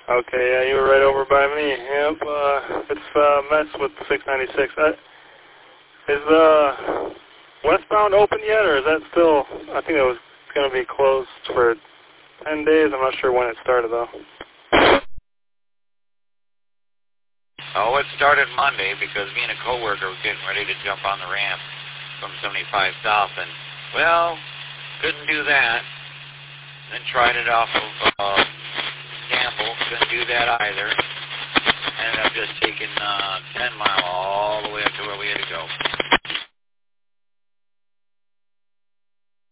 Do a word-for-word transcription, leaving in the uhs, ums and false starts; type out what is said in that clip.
Okay, yeah, you were right over by me. Yep, uh, it's uh, mess with the six ninety-six. Uh, is uh, westbound open yet, or is that still, I think it was going to be closed for ten days. I'm not sure when it started, though. Oh, it started Monday because me and a coworker were getting ready to jump on the ramp from seventy-five south, and, well, couldn't do that. Then tried it off of uh, Campbell, couldn't do that either. Ended up just taking uh, ten mile all the way up to where we had to go.